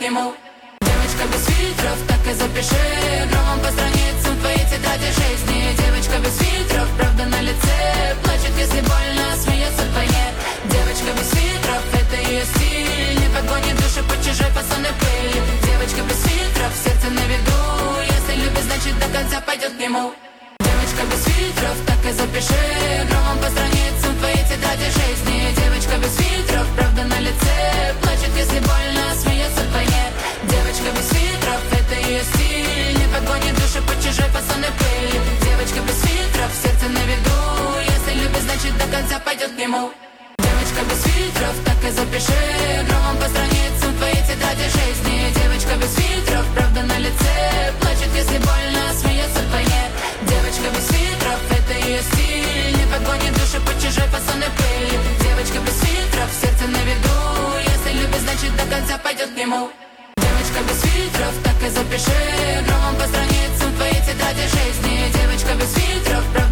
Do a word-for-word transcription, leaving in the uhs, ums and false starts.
нему. Девочка без фильтров, так и запиши громом по страницам твоей тетради жизни. Девочка без фильтров, правда на лице, плачет, если больно, смеется вдвойне. Девочка без фильтров, это ее стиль, не подгонит душу под чужой фасон и пыль. Девочка без фильтров, сердце на виду, если любит, значит до конца пойдет к нему. Девочка без фильтров, так и запиши громом по страницам твоей тетради жизни. Девочка без фильтров, правда на лице, плачет, если больно, смеется вдвойне. Девочка без фильтров, это ее стиль, не подгонит душу под чужой фасон и пыль. Девочка без фильтров, сердце на виду, если любит, значит до конца пойдет к нему. Девочка без фильтров, так и запиши громом по страницам твоей тетради жизни. Девочка без фильтров, правда на лице, плачет, если больно, смеется вдвойне. Девочка без фильтров, это ее стиль, не подгонит душу под чужой фасон и пыль. Девочка без фильтров, сердце на виду, если любит, значит до конца пойдет к нему. Девочка без фильтров, так и запиши громом по страницам твоей тетради жизни. Девочка без фильтров,